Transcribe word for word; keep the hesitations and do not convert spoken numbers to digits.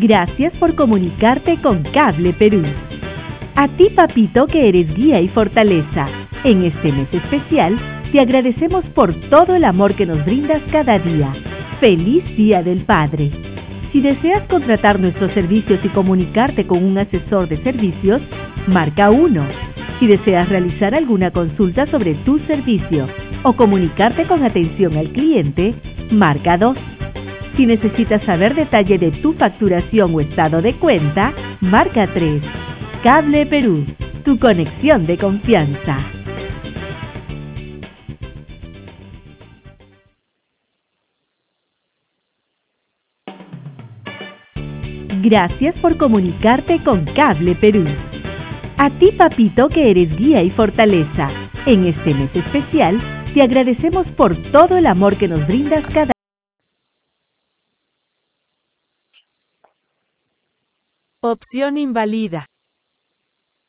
Gracias por comunicarte con Cable Perú. A ti, papito, que eres guía y fortaleza, en este mes especial, te agradecemos por todo el amor que nos brindas cada día. ¡Feliz Día del Padre! Si deseas contratar nuestros servicios y comunicarte con un asesor de servicios, marca uno. Si deseas realizar alguna consulta sobre tu servicio o comunicarte con atención al cliente, marca dos. Si necesitas saber detalle de tu facturación o estado de cuenta, marca tres. Cable Perú, tu conexión de confianza. Gracias por comunicarte con Cable Perú. A ti, papito, que eres guía y fortaleza, en este mes especial, te agradecemos por todo el amor que nos brindas cada día. Opción invalida.